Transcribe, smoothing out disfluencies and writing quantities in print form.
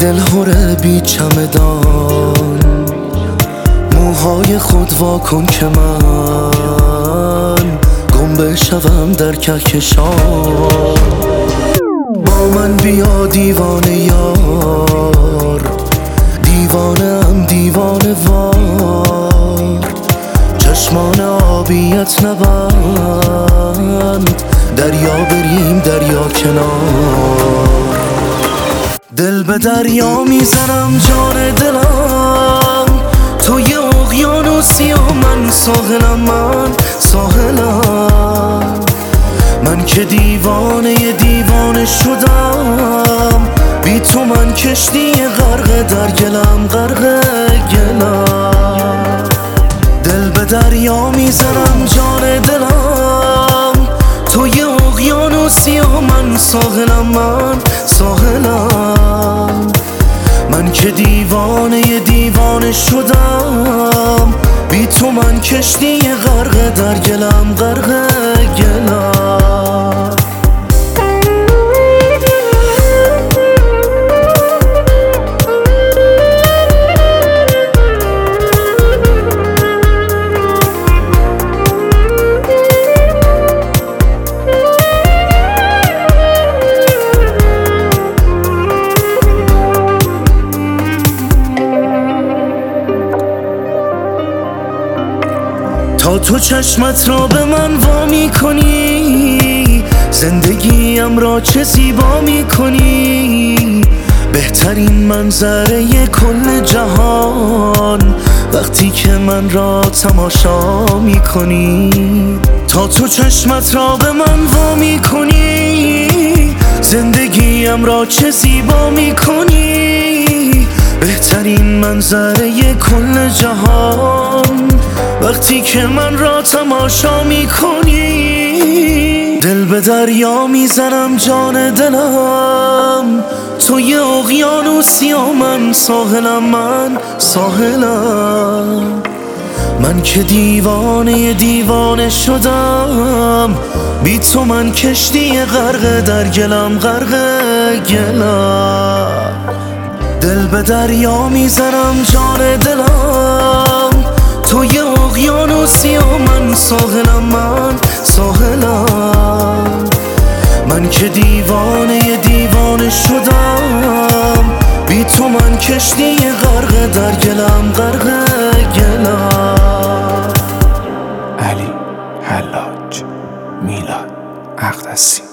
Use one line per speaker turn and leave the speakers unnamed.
دل هره بی چمدان، موهای خود واکن که من گم بشوم در کهکشان. با من بیا دیوانه یار، دیوانه ام دیوانه وار، چشمان آبیت نبند، دریا بریم دریا کنار. دل به دریا میزنم جان دلم، تو یه اقیانوسی و من ساحلم، من ساحلم. من که دیوانه شدم، بی تو من کشتی غرق در گلم، غرق گلم. دل به دریا میزنم جان دلم، تو یه اقیانوسی و من ساحلم، من ساحلم. من که دیوانه شدم، بی تو من کشتی غرق در گلم، غرق گلم. تا تو چشمت را به من وا می کنی، زندگیم را چه زیبا می کنی. بهترین منظره کل جهان وقتی که من را تماشا می کنی. تا تو چشمت را به من وا می کنی، زندگیم را چه زیبا می کنی. بهترین منظره کل جهان وقتی که من را تماشا می کنی. دل به دریا میزنم جان دلم، تو یه اقیانوسی و من ساحلم، من ساحلم. من که دیوانه شدم، بی تو من کشتی غرق در گلم، غرق گلم. دل به دریا میزنم جان دلم، تو یه اقیانوسی و من ساحلم، من ساحلم. من که دیوانه شدم، بی تو من کشتی غرق در گلم، غرق گلم.
علی حلاج، میلاد اقدسی.